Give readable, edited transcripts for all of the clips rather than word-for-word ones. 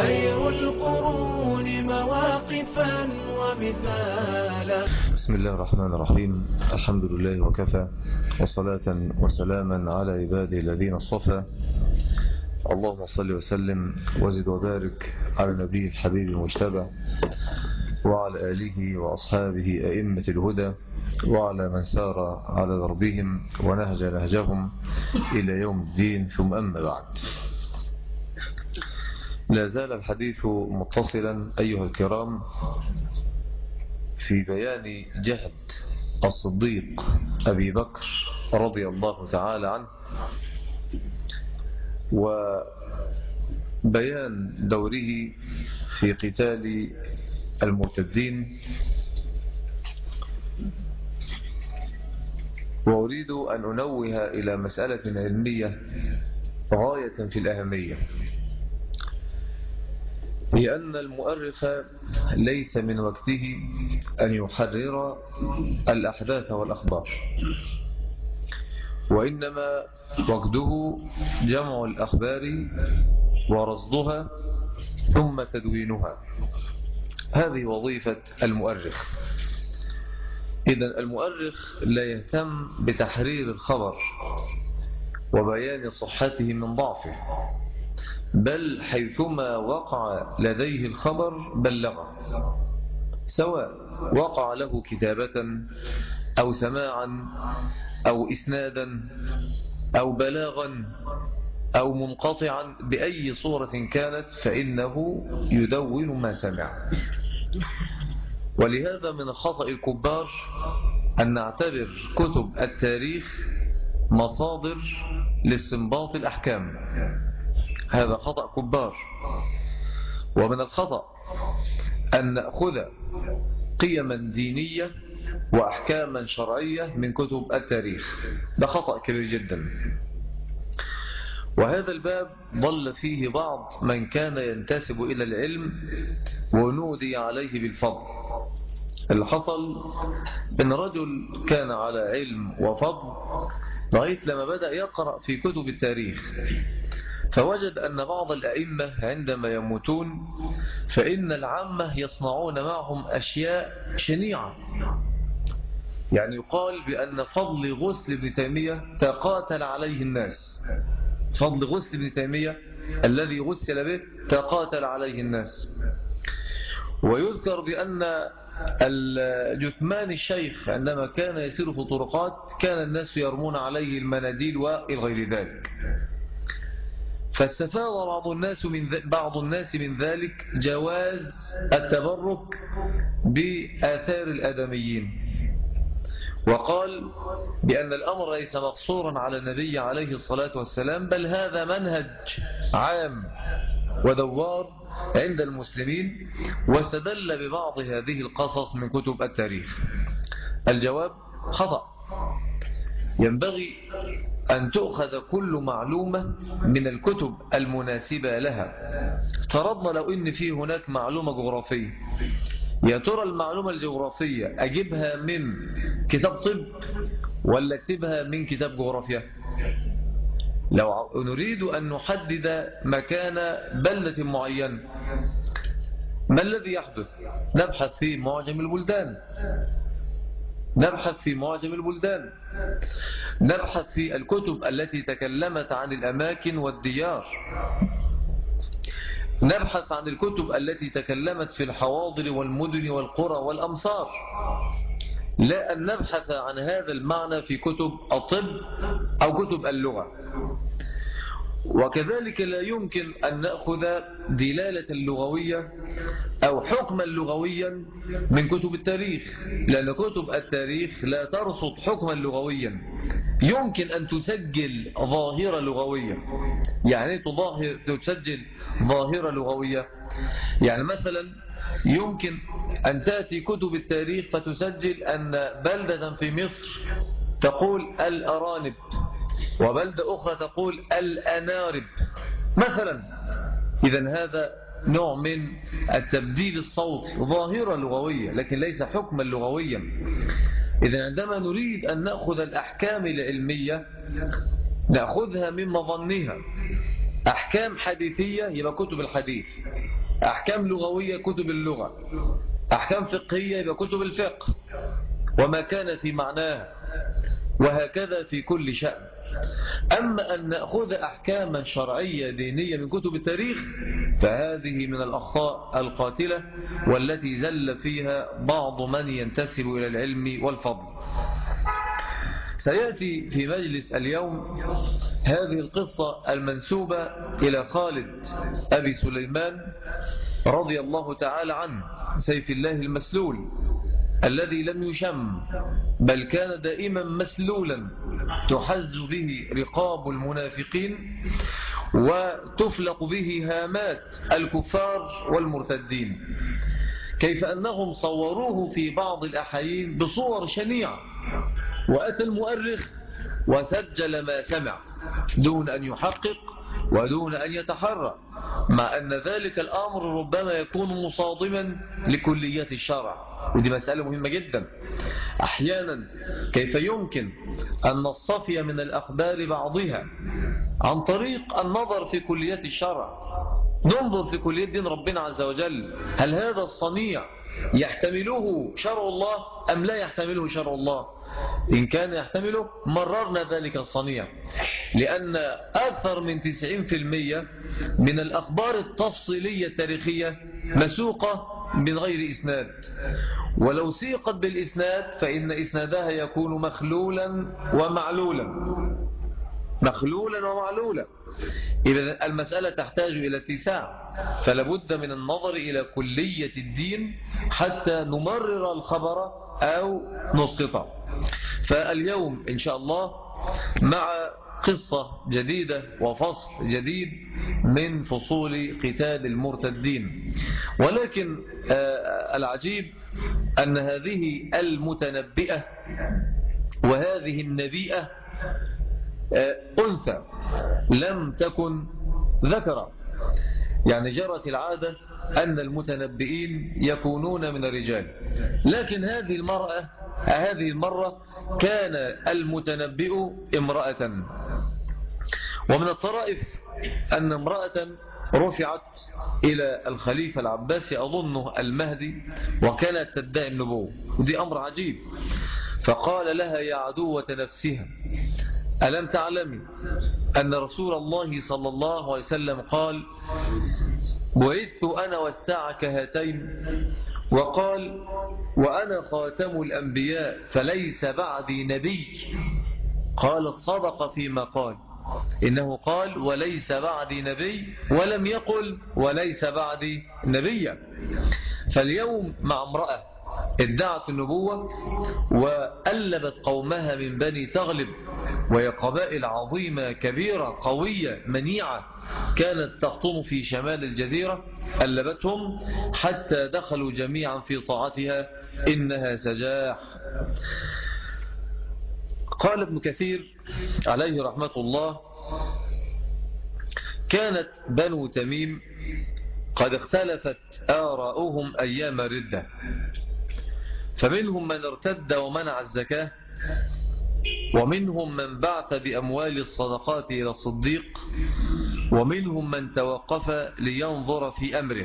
خير القرون مواقفا ومثالا. بسم الله الرحمن الرحيم. الحمد لله وكفى، وصلاة وسلاما على عباده الذين اصطفى. اللهم صل وسلم وزد وبارك على نبي الحبيب المجتبى وعلى آله وأصحابه أئمة الهدى وعلى من سار على دربهم ونهج نهجهم إلى يوم الدين. ثم أما بعد، لا زال الحديث متصلا أيها الكرام في بيان جهد الصديق أبي بكر رضي الله تعالى عنه، وبيان دوره في قتال المرتدين. وأريد أن أنوه إلى مسألة علمية غاية في الأهمية، هي أن المؤرخ ليس من وقته أن يحرر الأحداث والأخبار، وإنما وقته جمع الأخبار ورصدها ثم تدوينها. هذه وظيفة المؤرخ. إذن المؤرخ لا يهتم بتحرير الخبر وبيان صحته من ضعفه، بل حيثما وقع لديه الخبر بلغه، سواء وقع له كتابة أو سماعا أو إسنادا أو بلاغا أو منقطعا، بأي صورة كانت فإنه يدون ما سمع. ولهذا من الخطأ الكبار أن نعتبر كتب التاريخ مصادر لاستنباط الأحكام. هذا خطأ كبار. ومن الخطأ أن نأخذ قيما دينية وأحكاما شرعية من كتب التاريخ. ده خطأ كبير جدا، وهذا الباب ضل فيه بعض من كان ينتسب إلى العلم ونودي عليه بالفضل. اللي حصل إن رجل كان على علم وفضل لغاية لما بدأ يقرأ في كتب التاريخ، فوجد أن بعض الأئمة عندما يموتون فإن العامة يصنعون معهم أشياء شنيعة. يعني يقال بأن فضل غسل ابن تيمية تقاتل عليه الناس. فضل غسل ابن تيمية الذي غسل به تقاتل عليه الناس. ويذكر بأن الجثمان الشيخ عندما كان يسير في طرقات كان الناس يرمون عليه المناديل وغير ذلك. فاستفاد بعض الناس من ذلك جواز التبرك بآثار الآدميين، وقال بأن الأمر ليس مقصورا على النبي عليه الصلاة والسلام، بل هذا منهج عام ودوار عند المسلمين، واستدل ببعض هذه القصص من كتب التاريخ. الجواب خطأ. ينبغي أن تؤخذ كل معلومة من الكتب المناسبة لها. افترضنا لو إن في هناك معلومة جغرافية، يا ترى المعلومة الجغرافية أجيبها من كتاب طب ولا أكتبها من كتاب جغرافيا؟ لو نريد أن نحدد مكان بلدة معينة، ما الذي يحدث؟ نبحث في معجم البلدان، نبحث في الكتب التي تكلمت عن الأماكن والديار، نبحث عن الكتب التي تكلمت في الحواضر والمدن والقرى والأمصار، لا أن نبحث عن هذا المعنى في كتب الطب أو كتب اللغة. وكذلك لا يمكن أن نأخذ دلالة اللغوية أو حكما لغويا من كتب التاريخ، لأن كتب التاريخ لا ترصد حكما لغويا. يمكن أن تسجل ظاهرة لغوية. يعني تسجل ظاهرة لغوية، يعني مثلا يمكن أن تأتي كتب التاريخ فتسجل أن بلدة في مصر تقول الأرانب، وبلدة أخرى تقول الأنارب مثلا. إذن هذا نوع من التبديل الصوتي، ظاهرة لغوية لكن ليس حكما لغويا. إذن عندما نريد أن نأخذ الأحكام العلمية نأخذها من مظنها، أحكام حديثية يبقى كتب الحديث، أحكام لغوية كتب اللغة، أحكام فقهية يبقى كتب الفقه وما كان في معناها، وهكذا في كل شأن. أما أن نأخذ أحكاما شرعية دينية من كتب التاريخ فهذه من الأخطاء القاتلة والتي زل فيها بعض من ينتسب إلى العلم والفضل. سيأتي في مجلس اليوم هذه القصة المنسوبة إلى خالد أبي سليمان رضي الله تعالى عنه سيف الله المسلول الذي لم يشم بل كان دائما مسلولا تحز به رقاب المنافقين وتفلق به هامات الكفار والمرتدين، كيف أنهم صوروه في بعض الأحايين بصور شنيعة، وأتى المؤرخ وسجل ما سمع دون أن يحقق ودون أن يتحرى، مع أن ذلك الأمر ربما يكون مصادما لكليات الشرع، ودي مسألة مهمة جدا. أحيانا كيف يمكن أن نصفي من الأخبار بعضها عن طريق النظر في كليات الشرع، ننظر في كليات دين ربنا عز وجل، هل هذا الصنيع يحتمله شرع الله أم لا يحتمله شرع الله؟ إن كان يحتمله مررنا ذلك الصنيع، لأن أكثر من 90% من الأخبار التفصيلية التاريخية مسوقة من غير إسناد، ولو سيقت بالإسناد فإن إسنادها يكون مخلولا ومعلولا. إذا المسألة تحتاج إلى اتساع، فلابد من النظر إلى كلية الدين حتى نمرر الخبر أو نسقطه. فاليوم إن شاء الله مع قصة جديدة وفصل جديد من فصول قتال المرتدين، ولكن العجيب أن هذه المتنبئة وهذه النبيئة أنثى لم تكن ذكرا، يعني جرت العادة أن المتنبئين يكونون من الرجال، لكن هذه المرة كان المتنبئ امرأة. ومن الطرائف أن امرأة رفعت إلى الخليفة العباسي أظنه المهدي وكانت تدعي النبوة، ودي أمر عجيب، فقال لها يا عدوة نفسها ألم تعلمي أن رسول الله صلى الله عليه وسلم قال بعثت أنا والساعة كهاتين، وقال وأنا خاتم الأنبياء فليس بعدي نبي. قال صدق فيما قال، إنه قال وليس بعدي نبي ولم يقل وليس بعدي نبيا. فاليوم مع امرأة ادعت النبوة وألبت قومها من بني تغلب، وهي قبائل عظيمة كبيرة قوية منيعة كانت تخطن في شمال الجزيرة، ألبتهم حتى دخلوا جميعا في طاعتها، إنها سجاح. قال ابن كثير عليه رحمة الله كانت بنو تميم قد اختلفت آراؤهم أيام الردة، فمنهم من ارتد ومنع الزكاة، ومنهم من بعث بأموال الصدقات إلى الصديق، ومنهم من توقف لينظر في أمره.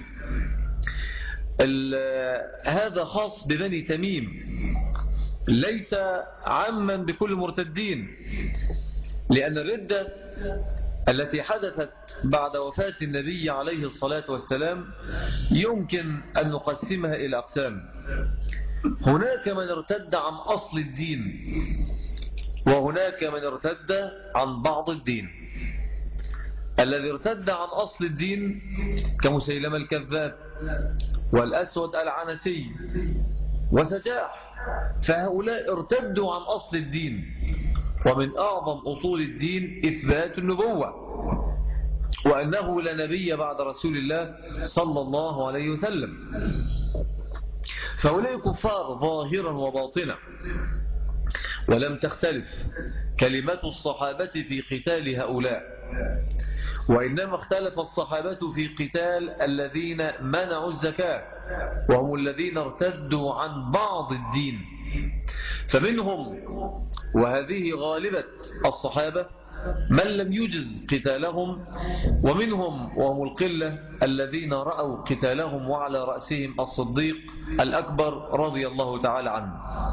هذا خاص ببني تميم، ليس عاما بكل مرتدين، لأن الردة التي حدثت بعد وفاة النبي عليه الصلاة والسلام يمكن أن نقسمها إلى أقسام. هناك من ارتد عن أصل الدين، وهناك من ارتد عن بعض الدين. الذي ارتد عن أصل الدين كمسيلمة الكذاب والأسود العنسي وسجاح، فهؤلاء ارتدوا عن أصل الدين، ومن أعظم أصول الدين إثبات النبوة وأنه لا نبي بعد رسول الله صلى الله عليه وسلم. فهؤلاء كفار ظاهرا وباطنا، ولم تختلف كلمة الصحابة في قتال هؤلاء، وإنما اختلف الصحابة في قتال الذين منعوا الزكاة، وهم الذين ارتدوا عن بعض الدين. فمنهم، وهذه غالبة الصحابة، من لم يجز قتالهم، ومنهم وهم القلة الذين رأوا قتالهم وعلى رأسهم الصديق الأكبر رضي الله تعالى عنه.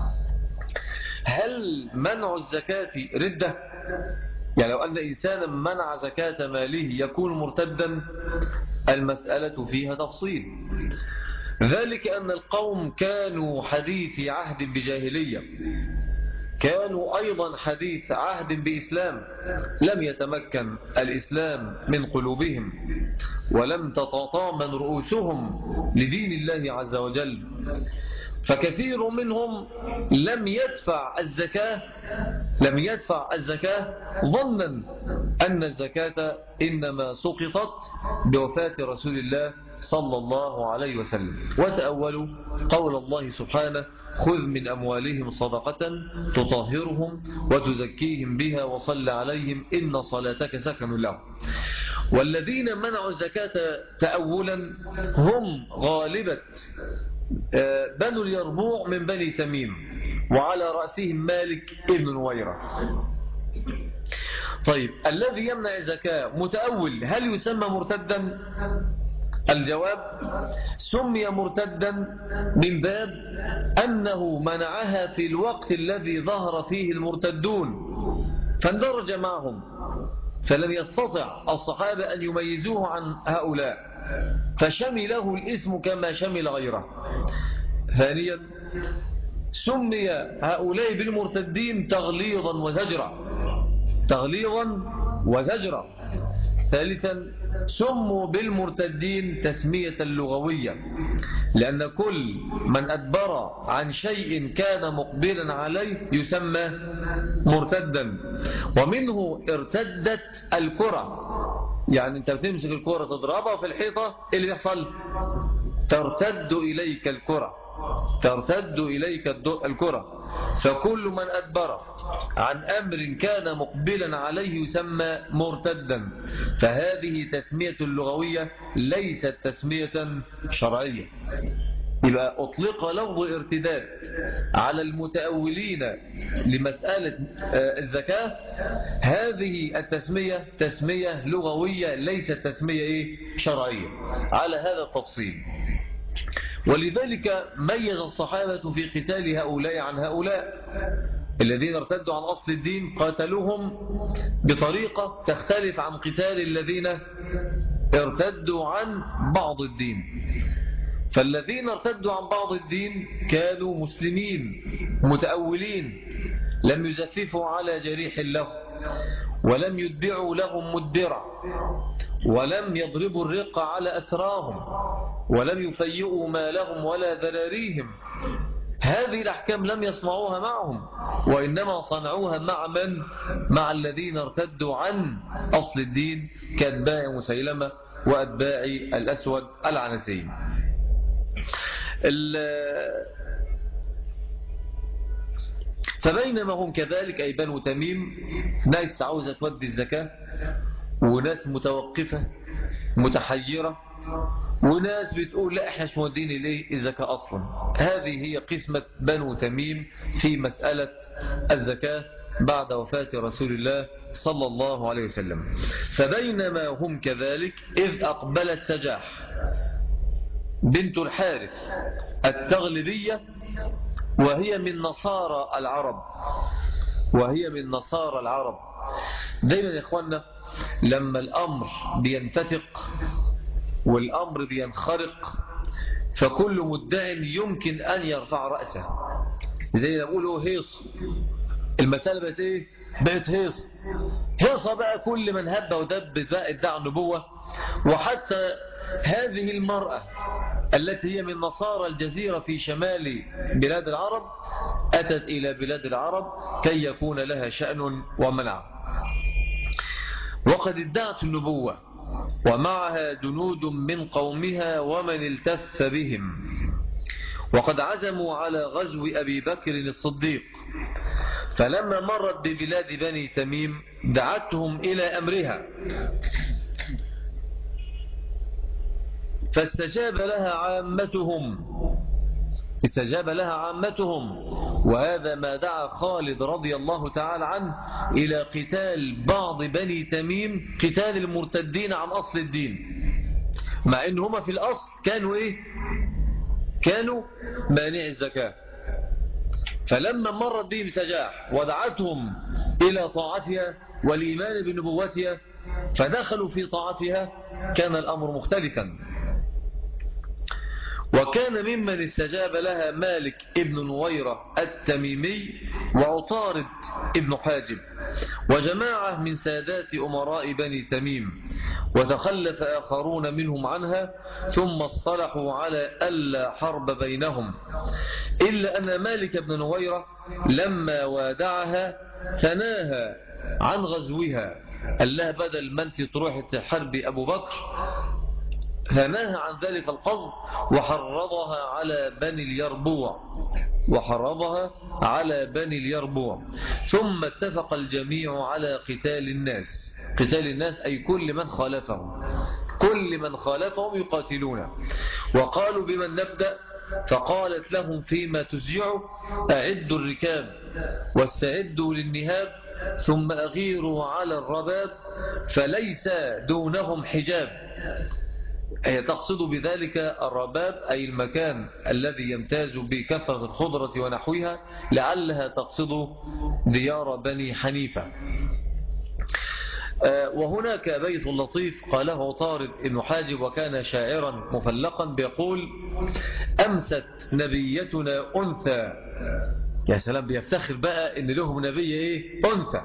هل منع الزكاة ردة؟ يعني لو أن إنسانا منع زكاة ماله يكون مرتدا؟ المسألة فيها تفصيل. ذلك أن القوم كانوا حديث عهد بجاهلية، كانوا أيضا حديث عهد بإسلام، لم يتمكن الإسلام من قلوبهم ولم تتطامن رؤوسهم لدين الله عز وجل، فكثير منهم لم يدفع الزكاة ظنا أن الزكاة إنما سقطت بوفاة رسول الله صلى الله عليه وسلم، وتأولوا قول الله سبحانه: خذ من أموالهم صدقة تطهرهم وتزكيهم بها وصل عليهم إن صلاتك سكن لهم. والذين منعوا الزكاة تأولا هم غالبة بنو اليربوع من بني تميم، وعلى رأسهم مالك ابن نويرة. طيب، الذي يمنع الزكاة متأول هل يسمى مرتدا؟ الجواب: سمي مرتدا من باب أنه منعها في الوقت الذي ظهر فيه المرتدون فاندرج معهم، فلم يستطع الصحابة أن يميزوه عن هؤلاء، فشمله الاسم كما شمل غيره. ثانيا، سمي هؤلاء بالمرتدين تغليظا وزجرا. ثالثا، سموا بالمرتدين تسمية لغوية، لأن كل من أدبر عن شيء كان مقبلا عليه يسمى مرتدا. ومنه ارتدت الكرة، يعني أنت بتمسك الكرة تضربها في الحيطة، اللي يحصل ترتد إليك الكرة. فكل من أدبر عن أمر كان مقبلا عليه يسمى مرتدا، فهذه تسمية لغوية ليست تسمية شرعية. يبقى أطلق لفظ ارتداد على المتأولين لمسألة الزكاة، هذه التسمية تسمية لغوية ليست تسمية شرعية على هذا التفصيل. ولذلك ميز الصحابة في قتال هؤلاء عن هؤلاء. الذين ارتدوا عن أصل الدين قاتلوهم بطريقة تختلف عن قتال الذين ارتدوا عن بعض الدين. فالذين ارتدوا عن بعض الدين كانوا مسلمين متأولين، لم يزففوا على جريح له، ولم يتبعوا لهم مدبرا، ولم يضربوا الرق على أسراهم، ولم يفيئوا مالهم ولا ذراريهم. هذه الأحكام لم يصنعوها معهم، وإنما صنعوها مع من؟ مع الذين ارتدوا عن أصل الدين كأتباع مسيلمة وأتباع الأسود العنسي. فبينما هم كذلك أي بنو تميم، ناس عاوزة تودي الزكاة، وناس متوقفة متحيرة، وناس بتقول لا احنا مش مودين ليه الزكاة اصلا. هذه هي قسمة بنو تميم في مسألة الزكاة بعد وفاة رسول الله صلى الله عليه وسلم. فبينما هم كذلك إذ أقبلت سجاح بنت الحارث التغلبية، وهي من نصارى العرب. دايما يا إخواننا لما الأمر بينفتق والأمر بينخرق، فكل مدع يمكن أن يرفع رأسه. زي ما نقوله هيصة، المسألة بقت إيه؟ بقت هيصة بقى، كل من هب ودب ادعى النبوة. وحتى هذه المرأة التي هي من نصارى الجزيرة في شمال بلاد العرب أتت إلى بلاد العرب كي يكون لها شأن ومنع، وقد ادعت النبوة، ومعها جنود من قومها ومن التف بهم، وقد عزموا على غزو أبي بكر الصديق. فلما مرت ببلاد بني تميم دعتهم إلى أمرها، فاستجاب لها عامتهم وهذا ما دعا خالد رضي الله تعالى عنه إلى قتال بعض بني تميم، قتال المرتدين عن أصل الدين، مع إن هما في الأصل كانوا إيه؟ كانوا مانع الزكاة. فلما مرت بهم سجاح ودعتهم إلى طاعتها والإيمان بنبوتها فدخلوا في طاعتها، كان الأمر مختلفا. وكان ممن استجاب لها مالك ابن نويرة التميمي وعطارد ابن حاجب وجماعة من سادات أمراء بني تميم، وتخلف آخرون منهم عنها، ثم اصطلحوا على ألا حرب بينهم، إلا أن مالك بن نويرة لما وادعها ثناها عن غزوها، قال لها بدل ما انت تروح تحارب أبو بكر، ثناها عن ذلك القصد وحرضها على بني اليربوع. ثم اتفق الجميع على قتال الناس. قتال الناس أي كل من خالفهم يقاتلون. وقالوا بمن نبدأ؟ فقالت لهم فيما تسجعوا: أعدوا الركاب واستعدوا للنهاب، ثم أغيروا على الرباب فليس دونهم حجاب. هي تقصد بذلك الرباب أي المكان الذي يمتاز بكثرة الخضرة ونحوها، لعلها تقصد ديار بني حنيفة. وهناك بيت لطيف قاله طارد بن حاجب وكان شاعرا مفلقا بيقول: أمست نبيتنا أنثى. يا سلام، بيفتخر بقى إن لهم نبي إيه؟ أنثى.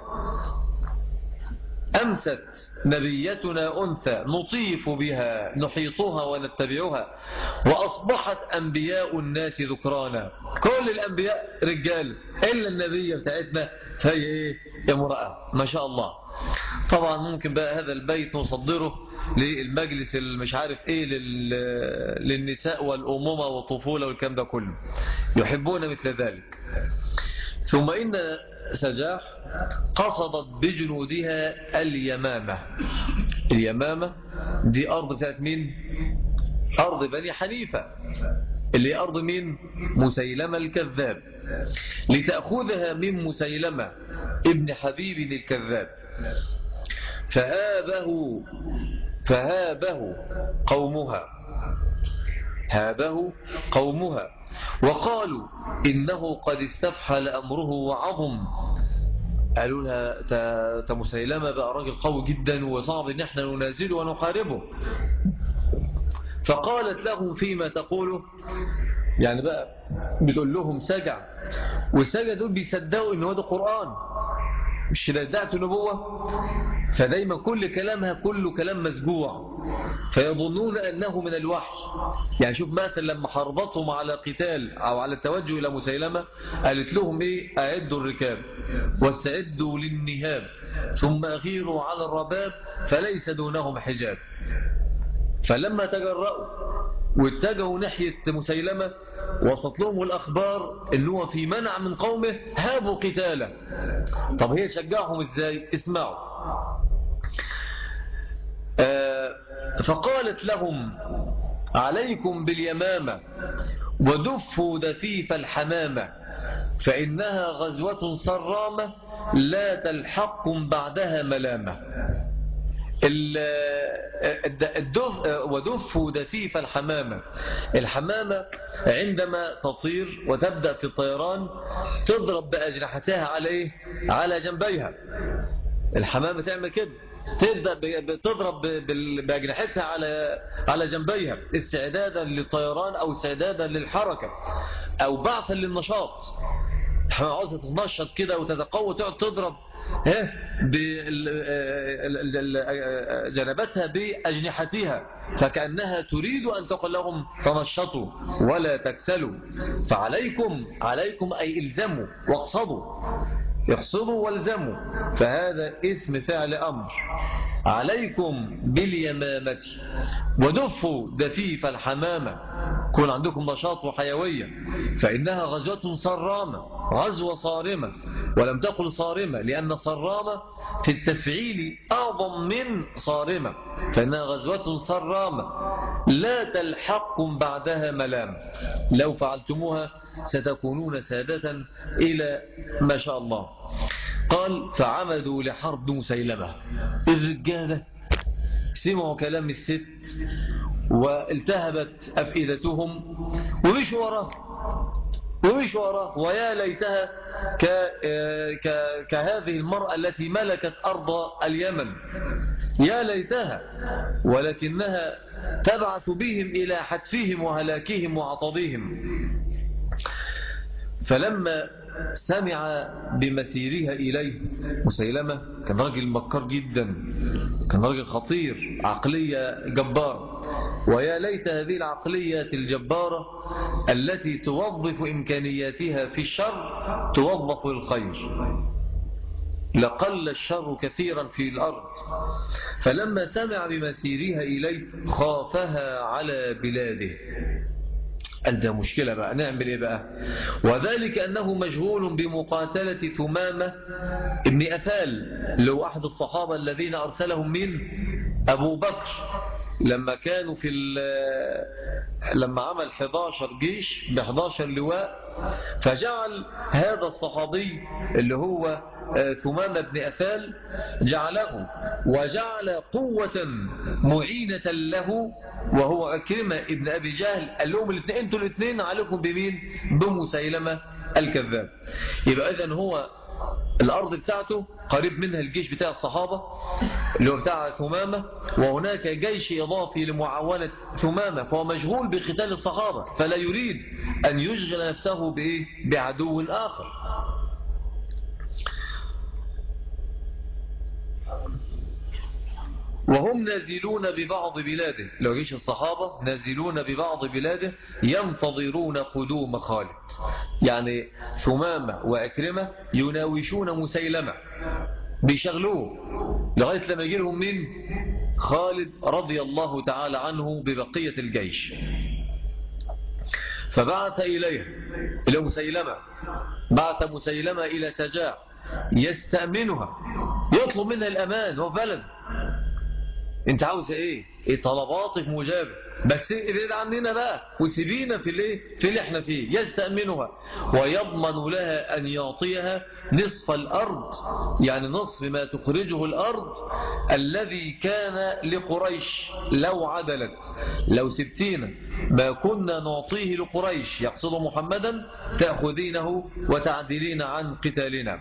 أمست نبيتنا أنثى نطيف بها نحيطها ونتبعها، وأصبحت أنبياء الناس ذكرانا. كل الأنبياء رجال إلا النبي بتاعتنا فهي إيه؟ امرأة. ما شاء الله. طبعا ممكن بقى هذا البيت نصدره للمجلس المش عارف إيه للنساء والأمومة والطفولة والكلام ده كله، يحبون مثل ذلك. ثم إن سجاح قصدت بجنودها اليمامة. اليمامة دي أرض بتاعت مين؟ أرض بني حنيفة، اللي أرض مين؟ مسيلمة الكذاب، لتأخذها من مسيلمة ابن حبيب الكذاب. فهابه قومها وقالوا إنه قد استفحل أمره وعظم. قالوا لها مسيلمة بقى راجل قوي جدا وصعب ان احنا ننازله ونحاربه. فقالت لهم فيما تقوله، يعني بقى بتقول لهم سجع، والسجع دول بيصدقوا ان هو ده قرآن، مش ردعت نبوة. فدايما كل كلامها كله كلام مسجوع، فيظنون أنه من الوحي. يعني شوف مثلا لما حرضتهم على قتال أو على التوجه إلى مسيلمة، قالت لهم إيه؟ أعدوا الركاب واستعدوا للنهاب، ثم أغيروا على الرباب فليس دونهم حجاب. فلما تجرأوا واتجهوا ناحية مسيلمة وصلت لهم الأخبار أنه في منع من قومه، هابوا قتاله. طب هي شجعهم إزاي؟ اسمعوا. فقالت لهم: عليكم باليمامة ودفوا دفيف الحمامة، فإنها غزوة صرامة لا تلحقكم بعدها ملامة. ودفوا دفيف الحمامة. الحمامة عندما تطير وتبدأ في الطيران تضرب بأجنحتها على إيه؟ على جنبيها. الحمامة تعمل كده، تضرب بأجنحتها على جنبيها استعدادا للطيران أو استعدادا للحركة أو بعثا للنشاط. الحمامة عاوزة تتنشط كده وتتقوى، تقعد تضرب جنبتها بأجنحتها، فكأنها تريد أن تقول لهم تنشطوا ولا تكسلوا. فعليكم أي إلزموا واقصدوا، اقصدوا والزموا، فهذا اسم فعل أمر. عليكم باليمامة ودفوا دفيف الحمامة، كون عندكم نشاط وحيوية، فإنها غزوة صرامة، غزوة صارمة ولم تقل صارمة، لأن صرامة في التفعيل أعظم من صارمة، فإنها غزوة صرامة لا تلحقكم بعدها ملام، لو فعلتموها ستكونون سادة إلى ما شاء الله. قال فعمدوا لحرب مسيلمة. الرجالة سمعوا كلام الست والتهبت أفئدتهم ومش وراه ويا ليتها كهذه المرأة التي ملكت أرض اليمن، يا ليتها، ولكنها تبعث بهم إلى حتفهم وهلاكهم وعطبهم. فلما سمع بمسيرها إليه مسيلمة، كان راجل مكار جدا، كان راجل خطير، عقلية جبارة، ويا ليت هذه العقلية الجبارة التي توظف إمكانياتها في الشر توظف للخير، لقل الشر كثيرا في الأرض. فلما سمع بمسيرها إليه خافها على بلاده. قال ده مشكلة بقى، نعمل ايه بقى؟ وذلك أنه مشغول بمقاتلة ثمامة ابن أثال، اللي هو أحد الصحابة الذين أرسلهم من أبو بكر لما كانوا لما عمل 11 جيش ب11 لواء، فجعل هذا الصحابي اللي هو ثمامة بن أثال جعله، وجعل قوة معينة له وهو عكرمة ابن أبي جهل. قال لهم الاثنين، انتوا الاثنين عليكم بمين؟ بمسيلمة الكذاب. يبقى إذن هو الأرض بتاعته قريب منها الجيش بتاع الصحابة اللي هو بتاع ثمامة، وهناك جيش إضافي لمعاونة ثمامة، فهو مشغول بقتال الصحابة، فلا يريد أن يشغل نفسه بعدو آخر. وهم نازلون ببعض بلاده، لو جيش الصحابة نازلون ببعض بلاده ينتظرون قدوم خالد، يعني ثمامة وأكرمة يناوشون مسيلمة بيشغلوه لغاية لما يجيلهم من خالد رضي الله تعالى عنه ببقية الجيش. فبعث إليه إلى مسيلمة، بعث مسيلمة إلى سجاع يستأمنها، يطلب منها الأمان، هو بلد انت عاوز ايه طلباتك مجابة، بس ابعد عننا بقى وسيبينا في اللي احنا فيه. يستأمنها ويضمن لها ان يعطيها نصف الارض، يعني نصف ما تخرجه الارض الذي كان لقريش لو عدلت، لو سبتينا ما كنا نعطيه لقريش، يقصد محمدا، تأخذينه وتعدلين عن قتالنا.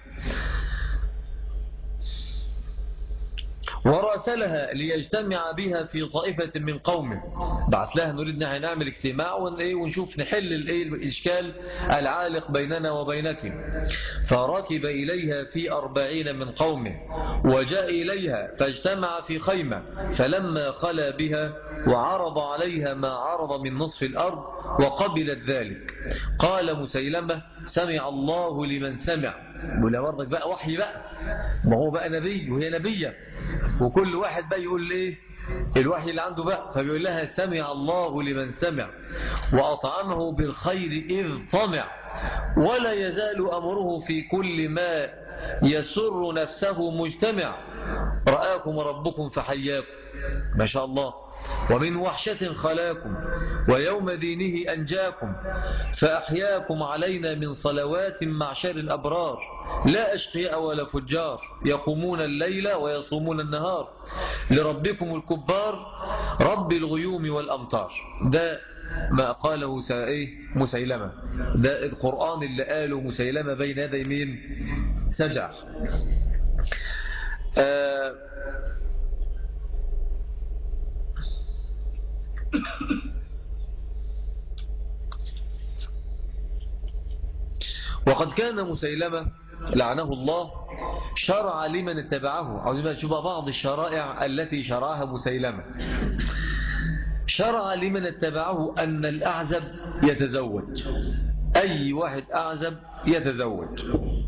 وراسلها ليجتمع بها في طائفة من قومه، بعث لها نريد ان نعمل اجتماع ونشوف نحل الإشكال العالق بيننا وبينك. فركب إليها في 40 من قومه وجاء إليها فاجتمع في خيمة، فلما خلا بها وعرض عليها ما عرض من نصف الأرض وقبلت ذلك، قال مسيلمة سمع الله لمن سمع. ولا برضك بقى وحي بقى، ما هو بقى نبي وهي نبية، وكل واحد بقى يقول ايه الوحي اللي عنده بقى، فبيقول لها سمع الله لمن سمع وأطعمه بالخير إذ طمع، ولا يزال أمره في كل ما يسر نفسه مجتمع، رآكم ربكم فحياكم. ما شاء الله. ومن وحشة خلاكم ويوم دينه أنجاكم، فأحياكم علينا من صلوات معشر الأبرار، لا أشقياء ولا فجار، يقومون الليل ويصومون النهار، لربكم الكبار رب الغيوم والأمطار. ده ما قاله مسيلمة، ده القرآن اللي قاله مسيلمة بين يدي مين؟ سجع. وقد كان مسيلمة لعنه الله شرع لمن اتبعه. عاوزين نشوف بعض الشرائع التي شرعها مسيلمة. شرع لمن اتبعه أن الأعزب يتزوج، أي واحد أعزب يتزوج.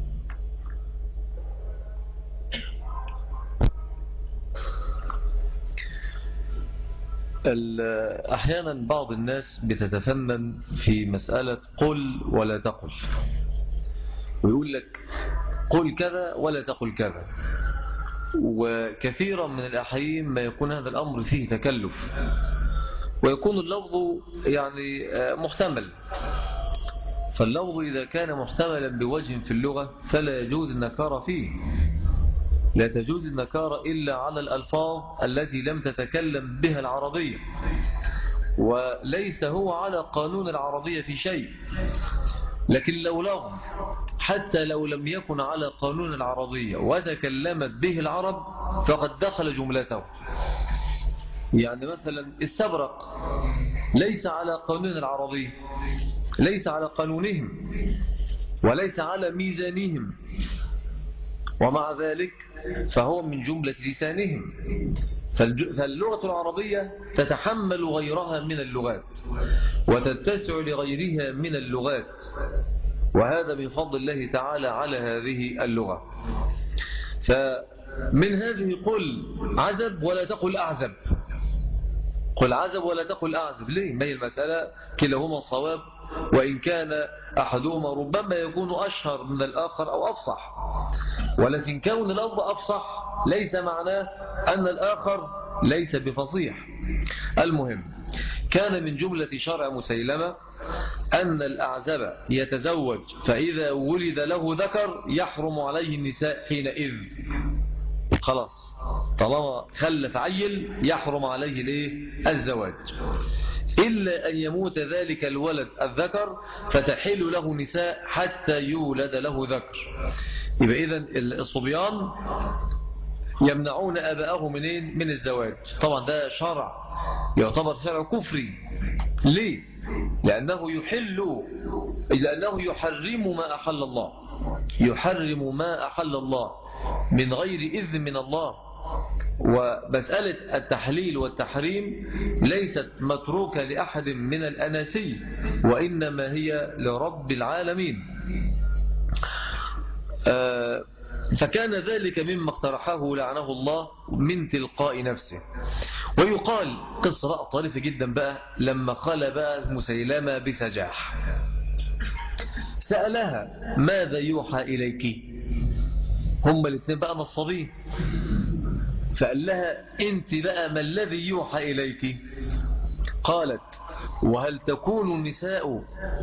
أحيانا بعض الناس بتتفنن في مسألة قل ولا تقل، ويقول لك قل كذا ولا تقل كذا. وكثيرا من الأحيان ما يكون هذا الأمر فيه تكلف، ويكون اللفظ يعني محتمل. فاللفظ إذا كان محتملا بوجه في اللغة فلا يجوز النكارة فيه. لا تجوز النكارة إلا على الألفاظ التي لم تتكلم بها العربية، وليس هو على قانون العربية في شيء. لكن لو لفظ حتى لو لم يكن على قانون العربية وتكلمت به العرب فقد دخل جملته. يعني مثلا السبرق ليس على قانون العربية، ليس على قانونهم وليس على ميزانهم، ومع ذلك فهو من جملة لسانهم. فاللغة العربية تتحمل غيرها من اللغات وتتسع لغيرها من اللغات، وهذا من فضل الله تعالى على هذه اللغة. فمن هذه قل عزب ولا تقل أعزب، قل عزب ولا تقل أعزب. ليه؟ ما هي المسألة كلاهما صواب، وإن كان أحدهما ربما يكون أشهر من الآخر أو أفصح، ولكن كون الأرض أفصح ليس معناه أن الآخر ليس بفصيح. المهم كان من جملة شرع مسيلمة أن الأعزب يتزوج فإذا ولد له ذكر يحرم عليه النساء حينئذ. خلاص طالما خلف عيل يحرم عليه الزواج، إلا أن يموت ذلك الولد الذكر فتحل له نساء حتى يولد له ذكر. يبقى إذن الصبيان يمنعون أباءهم من الزواج. طبعا ده شرع يعتبر شرع كفري. ليه؟ لأنه يحرم ما أحل الله، يحرم ما أحل الله من غير إذن من الله. ومسألة التحليل والتحريم ليست متروكة لأحد من الأناسي، وإنما هي لرب العالمين. فكان ذلك مما اقترحه لعنه الله من تلقاء نفسه. ويقال قصة طريفة جدا بقى لما خلى بقى مسيلمة بسجاح، سألها ماذا يوحى إليك؟ هم الاثنين بقى نصابين، فقال لها انت بقى ما الذي يوحى إليك؟ قالت وهل تكون النساء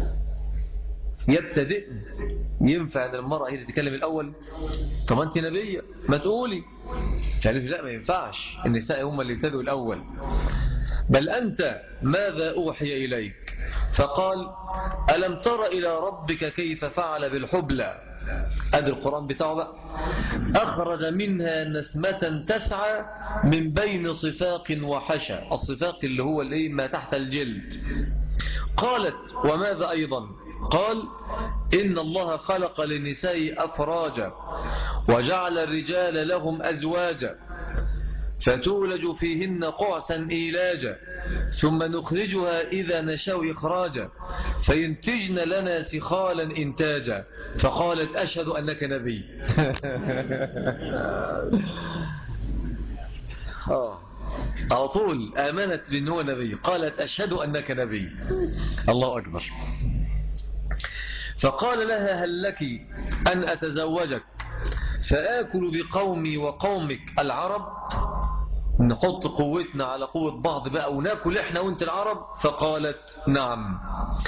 يبتدئن؟ ينفع ان المرأة هي اللي تتكلم الأول؟ طب انت نبية ما تقولي. فقالت لا ما ينفعش، النساء هم اللي يبتدئوا الأول، بل أنت ماذا أوحي إليك؟ فقال ألم تر إلى ربك كيف فعل بالحبلى؟ أدي القرآن بتاعه بقى، أخرج منها نسمة تسعى من بين صفاق وحشى. الصفاق اللي هو ما تحت الجلد. قالت وماذا أيضا؟ قال إن الله خلق للنساء أفراجا وجعل الرجال لهم أزواجا فتولج فيهن قعسا إيلاجا ثم نخرجها إذا نشاء إخراجا فينتجن لنا سخالا إنتاجا. فقالت أشهد أنك نبي. على طول آمنت بأنه نبي، قالت أشهد أنك نبي. الله أكبر. فقال لها هل لك أن أتزوجك فآكل بقومي وقومك العرب؟ نحط قوتنا على قوة بعض بقى وناكل إحنا وانت العرب؟ فقالت نعم.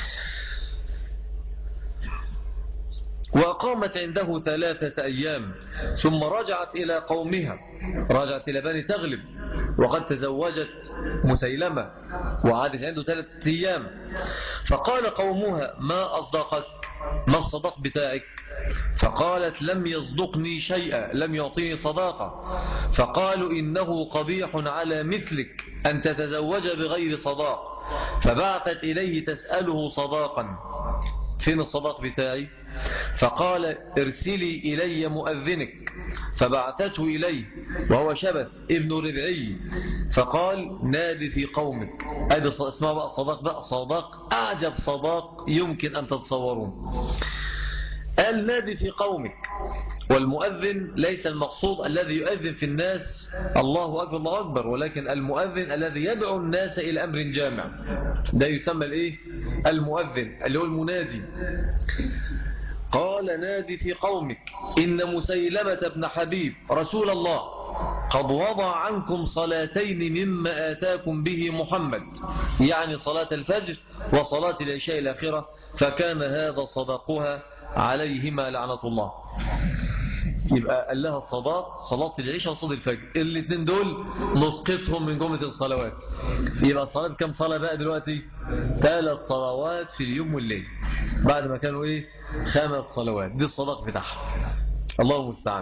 وأقامت عنده 3 أيام ثم رجعت إلى قومها، رجعت إلى بني تغلب، وقد تزوجت مسيلمة وعادت عنده 3 أيام. فقال قومها ما أصدقك؟ ما الصداق بتاعك؟ فقالت لم يصدقني شيئا، لم يعطيني صداقة. فقالوا إنه قبيح على مثلك أن تتزوج بغير صداق. فبعثت إليه تسأله صداقا، فين الصداق بتاعي؟ فقال ارسلي إلي مؤذنك. فبعثته إليه وهو شبث ابن ربعي، فقال نادي في قومك. هذا اسمه بقى صداق، بقى صداق أعجب صداق يمكن أن تتصورون. قال نادي في قومك. والمؤذن ليس المقصود الذي يؤذن في الناس الله أكبر الله أكبر، ولكن المؤذن الذي يدعو الناس إلى أمر جامع، ده يسمى المؤذن اللي هو المنادي. قال نادي في قومك إن مسيلمة بن حبيب رسول الله قد وضع عنكم صلاتين مما آتاكم به محمد، يعني صلاة الفجر وصلاة العشاء الآخرة، فكان هذا صدقها عليهما لعنة الله. يبقى قال لها الصلاة، صلاة العشاء وصلاة الفجر، الاثنين دول نسقطهم من جملة الصلوات. يبقى الصلاة كم صلاة بقى دلوقتي؟ 3 صلوات في اليوم والليل، بعد ما كانوا 5 صلوات. دي الصدق بتاعها، الله المستعان.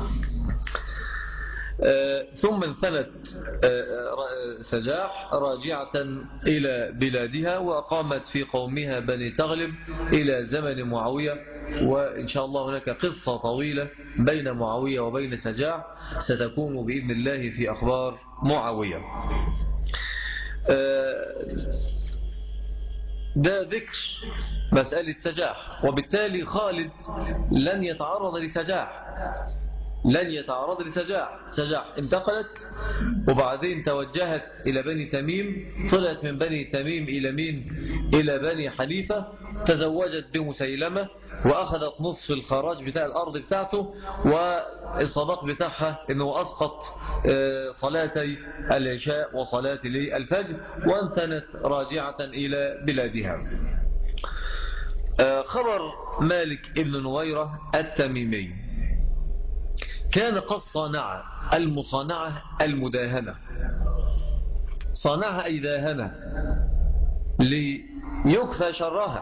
ثم انثنت سجاح راجعة إلى بلادها، وأقامت في قومها بني تغلب إلى زمن معاوية. وإن شاء الله هناك قصة طويلة بين معاوية وبين سجاح ستكون بإذن الله في أخبار معاوية. ده ذكر مسألة سجاح، وبالتالي خالد لن يتعرض لسجاح، سجاح انتقلت وبعدين توجهت إلى بني تميم، طلعت من بني تميم إلى مين؟ إلى بني حنيفة، تزوجت بمسيلمة وأخذت نصف الخراج بتاع الأرض بتاعته، والصداق بتاعها أنه أسقط صلاتي العشاء وصلاة الفجر، وانتنت راجعة إلى بلادها. خبر مالك ابن نويرة التميمي كان قد صانع المصانعة المداهنة، صانعها أي داهنة ليكفى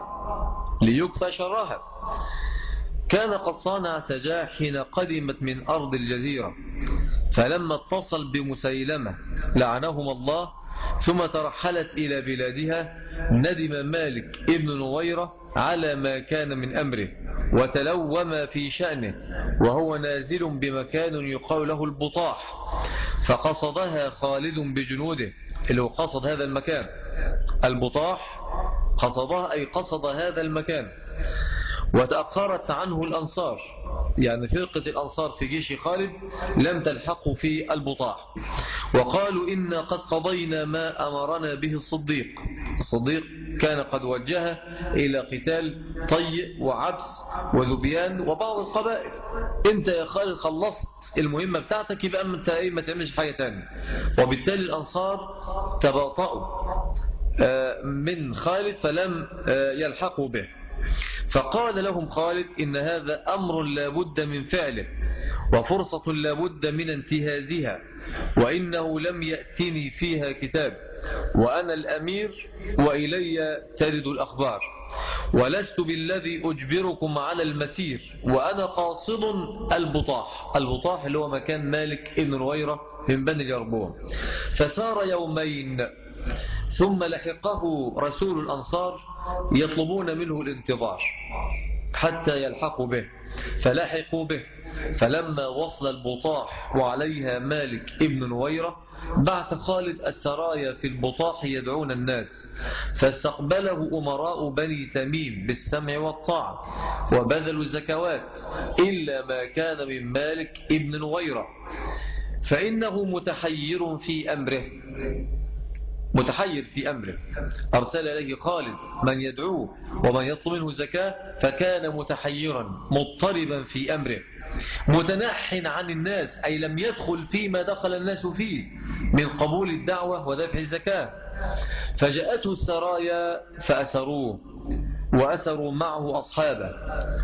شرها. كان قد صانع سجاح حين قدمت من أرض الجزيرة، فلما اتصل بمسيلمة لعنهم الله ثم ترحلت إلى بلادها، ندم مالك ابن نويرة على ما كان من أمره وتلوم في شأنه، وهو نازل بمكان يقال له البطاح، فقصدها خالد بجنوده، اللي هو قصد هذا المكان. البطاح قصدها أي قصد هذا المكان، وتأخرت عنه الأنصار، يعني فرقة الأنصار في جيش خالد لم تلحقوا في البطاح، وقالوا إنا قد قضينا ما أمرنا به الصديق كان قد وجه إلى قتال طي وعبس وذبيان وبعض القبائل. انت يا خالد خلصت المهمة بتاعتك، يبقى انت ما تعملش حاجة تانية. وبالتالي الأنصار تباطؤوا من خالد فلم يلحقوا به، فقال لهم خالد إن هذا أمر لا بد من فعله وفرصة لا بد من انتهازها، وإنه لم يأتني فيها كتاب، وأنا الأمير وإلي ترد الأخبار، ولست بالذي أجبركم على المسير، وأنا قاصد البطاح اللي هو مكان مالك ابن نويرة من بني اليربوع. فسار يومين ثم لحقه رسول الأنصار يطلبون منه الانتظار حتى يلحقوا به، فلحقوا به. فلما وصل البطاح وعليها مالك ابن نويرة، بعث خالد السرايا في البطاح يدعون الناس، فاستقبله أمراء بني تميم بالسمع والطاعة وبذلوا الزكوات، إلا ما كان من مالك ابن نويرة، فإنه متحير في أمره. أرسل إليه خالد من يدعوه ومن يطلب منه زكاة، فكان متحيرا مضطربا في أمره، متنح عن الناس، أي لم يدخل فيما دخل الناس فيه من قبول الدعوة ودفع الزكاة. فجاءته السرايا فأسروه وأسروا معه أصحابه،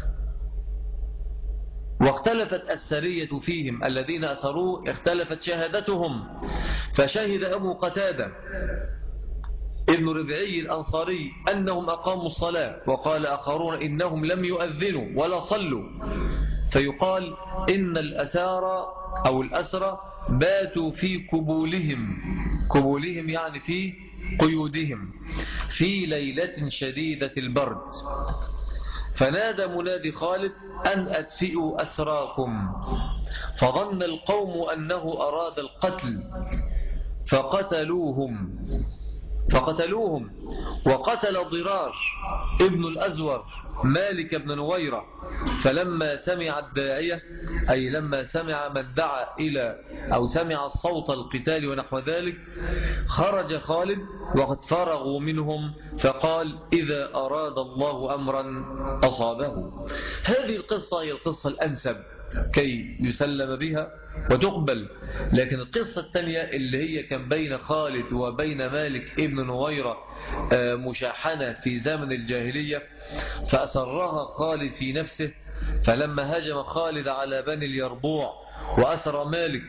واختلفت السرية فيهم الذين أسروه، اختلفت شهادتهم، فشهد أبو قتادة ابن ربعي الأنصاري أنهم أقاموا الصلاة، وقال آخرون إنهم لم يؤذنوا ولا صلوا، فيقال إن الأسرى باتوا في كبولهم يعني في قيودهم في ليلة شديدة البرد. فنادى منادي خالد أن أدفئوا أسراكم، فظن القوم أنه أراد القتل فقتلوهم، فقتلوهم، وقتل ضرار ابن الأزور مالك بن نويرة. فلما سمع الداعية، أي لما سمع من دعا إلى أو سمع صوت القتال ونحو ذلك، خرج خالد وقد فرغوا منهم، فقال إذا أراد الله أمرا أصابه. هذه القصة هي القصة الأنسب كي يسلم بها وتقبل. لكن القصة الثانية اللي هي كان بين خالد وبين مالك ابن نويرة مشاحنة في زمن الجاهلية، فأسرها خالد في نفسه. فلما هجم خالد على بني اليربوع وأسر مالك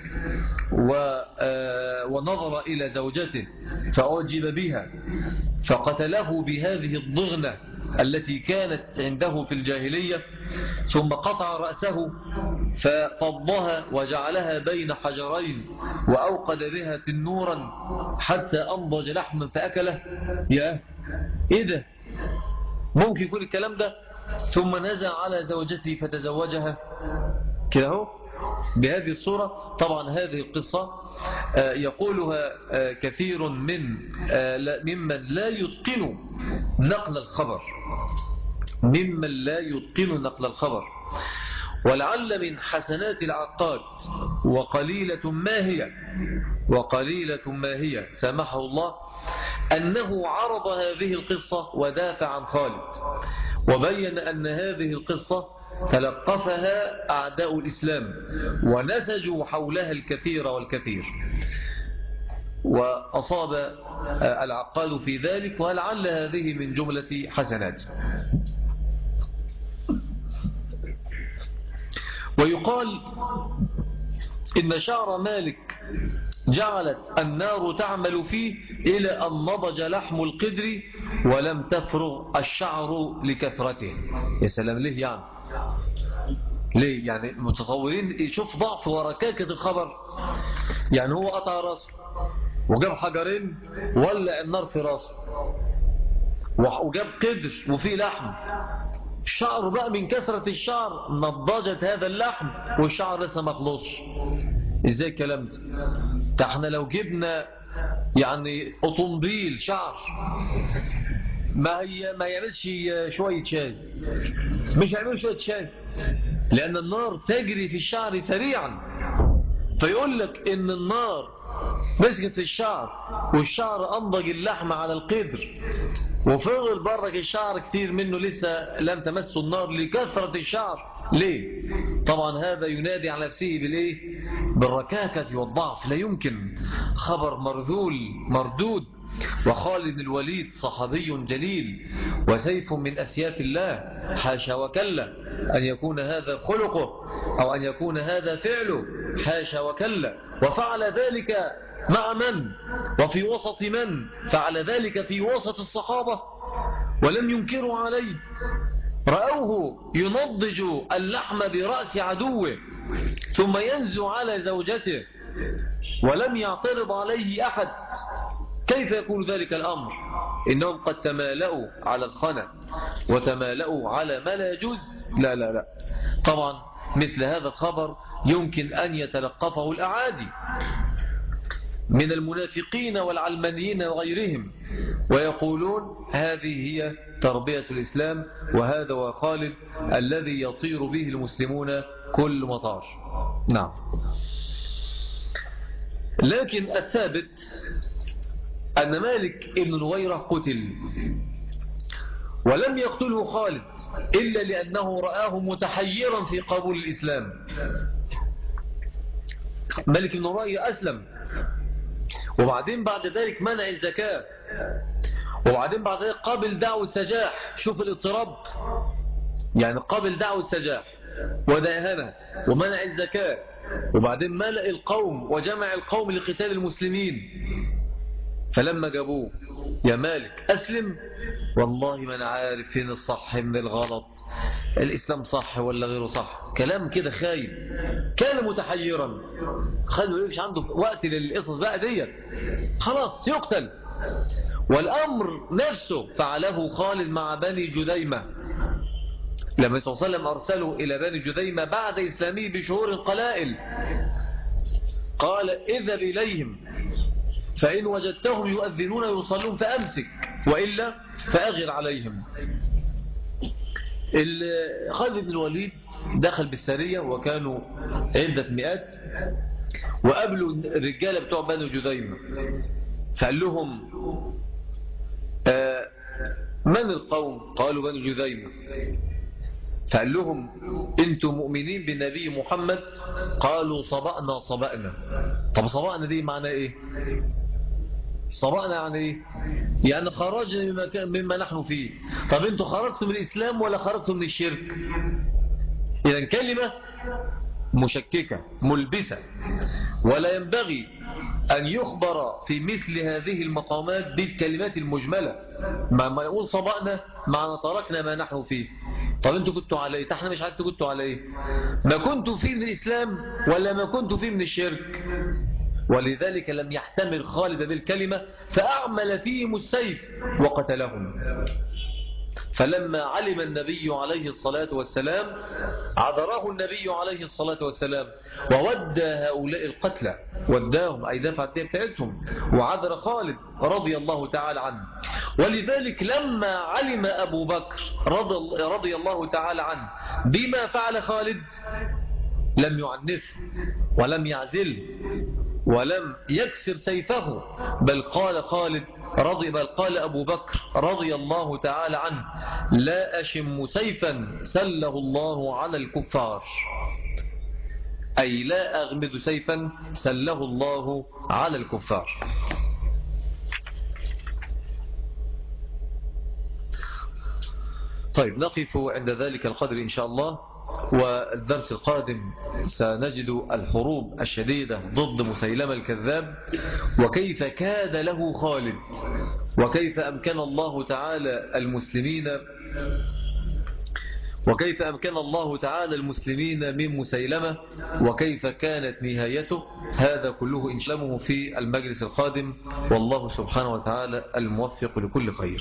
ونظر إلى زوجته فأعجب بها، فقتله بهذه الضغنة التي كانت عنده في الجاهلية، ثم قطع رأسه ففضها وجعلها بين حجرين وأوقد بها تنورا حتى أنضج لحما فأكله. يا إيه ده؟ ممكن يكون الكلام ده؟ ثم نزع على زوجته فتزوجها كده هو بهذه الصورة. طبعا هذه القصة يقولها كثير ممن لا يتقن نقل الخبر، ولعل من حسنات العقاد وقليلة ما هي سامحه الله أنه عرض هذه القصة ودافع عن خالد، وبين أن هذه القصة تلقفها أعداء الإسلام ونسجوا حولها الكثير والكثير، وأصاب العقاد في ذلك، ولعل هذه من جملة حسنات. ويقال إن شعر مالك جعلت النار تعمل فيه إلى أن نضج لحم القدر ولم تفرغ الشعر لكثرته. يا سلام، ليه يعني؟ ليه يعني؟ متصورين شوف ضعف وركاكة الخبر. يعني هو قطع راسه وجاب حجرين ولا النار في راسه، وجاب قدر وفيه لحم، الشعر بقى من كثرة الشعر نضجت هذا اللحم والشعر لسه ما خلصش. ازاي الكلام ده؟ احنا لو جبنا يعني اوتومبيل شعر ما يعملش شوية شاي، مش هيعمل شوية شاي، لأن النار تجري في الشعر سريعا. فيقول لك إن النار مسكت في الشعر والشعر أنضج اللحم على القدر، وفضل برك الشعر كثير منه لسه لم تمسه النار لكثرة الشعر. ليه؟ طبعا هذا ينادي على نفسه بالإيه؟ بالركاكة والضعف. لا يمكن، خبر مرذول مردود. وخالد الوليد صحابي جليل وسيف من أسياف الله، حاشا وكلا أن يكون هذا خلقه أو أن يكون هذا فعله، حاشا وكلا. وفعل ذلك مع من؟ وفي وسط من؟ فعل ذلك في وسط الصحابة ولم ينكروا عليه. رأوه ينضج اللحم برأس عدوه ثم ينزو على زوجته ولم يعترض عليه أحد. كيف يكون ذلك الأمر؟ إنهم قد تمالأوا على الخنا وتمالأوا على ما لا يجوز. لا لا لا، طبعا مثل هذا الخبر يمكن أن يتلقفه الأعادي من المنافقين والعلمانيين وغيرهم، ويقولون هذه هي تربية الإسلام، وهذا هو خالد الذي يطير به المسلمون كل مطار. نعم. لكن الثابت أن مالك ابن نويرة قتل، ولم يقتله خالد إلا لأنه رآه متحيرا في قبول الإسلام. مالك ابن نويرة أسلم، وبعدين بعد ذلك منع الزكاة، وبعدين بعد ذلك قابل دعوة سجاح. شوف الاضطراب، يعني قابل دعوة سجاح وداهنة ومنع الزكاة، وبعدين ملأ القوم وجمع القوم لقتال المسلمين. فلما جابوه يا مالك أسلم، والله ما أنا عارف فين الصح من الغلط، الإسلام صح ولا غيره صح، كلام كده خايب. كان متحيرا، خلوا مش عنده وقت للقصص بقى ديت، خلاص يقتل. والأمر نفسه فعله خالد مع بني جذيمة لما صلى الله عليه وسلم أرسلوا إلى بني جذيمة بعد إسلامه بشهور قلائل. قال اذهب إليهم فإن وجدتهم يؤذنون يصلون فأمسك، وإلا فأغر عليهم. خالد بن الوليد دخل بالسرية وكانوا عدة مئات، وقابلوا الرجالة بتوع بني جذيمة، فقال لهم من القوم؟ قالوا بني جذيمة. فقال لهم انتم مؤمنين بالنبي محمد؟ قالوا صبأنا صبأنا. طب صبأنا دي معنى ايه؟ صبأنا يعني ايه؟ يعني خرجنا مما نحن فيه. طب انتم خرجتم من الإسلام ولا خرجتم من الشرك؟ إذن كلمة مشككة ملبسة، ولا ينبغي أن يخبر في مثل هذه المقامات بالكلمات المجملة. ما يقول صبأنا معنى تركنا ما نحن فيه. طب انتوا كنتوا على ايه؟ احنا مش عارف كنتوا على ايه. ما كنتوا فيه من الإسلام ولا ما كنتوا فيه من الشرك؟ ولذلك لم يحتمل خالد بالكلمة فأعمل فيهم السيف وقتلهم. فلما علم النبي عليه الصلاة والسلام عذره النبي عليه الصلاة والسلام وودى هؤلاء القتلى، وداهم أي دفع بتاعتهم، وعذر خالد رضي الله تعالى عنه. ولذلك لما علم أبو بكر رضي الله تعالى عنه بما فعل خالد لم يعنفه ولم يعزله ولم يكسر سيفه، بل قال أبو بكر رضي الله تعالى عنه لا أشم سيفا سله الله على الكفار، أي لا أغمد سيفا سله الله على الكفار. طيب نقف عند ذلك القدر إن شاء الله، والدرس القادم سنجد الحروب الشديدة ضد مسيلمة الكذاب، وكيف كاد له خالد، وكيف أمكن الله تعالى المسلمين من مسيلمة، وكيف كانت نهايته. هذا كله إن شاء الله في المجلس القادم، والله سبحانه وتعالى الموفق لكل خير.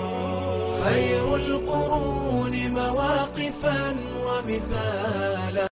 خير القرون مواقفا ومثالا